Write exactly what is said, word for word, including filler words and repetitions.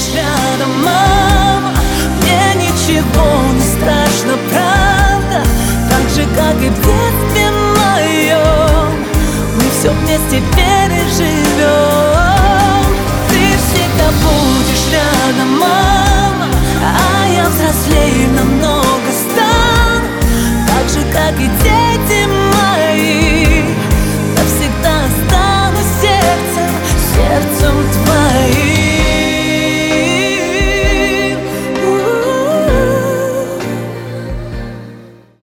рядом, мама. Мне ничего не страшно, правда. Так же, как и в детстве моем, мы все вместе пели.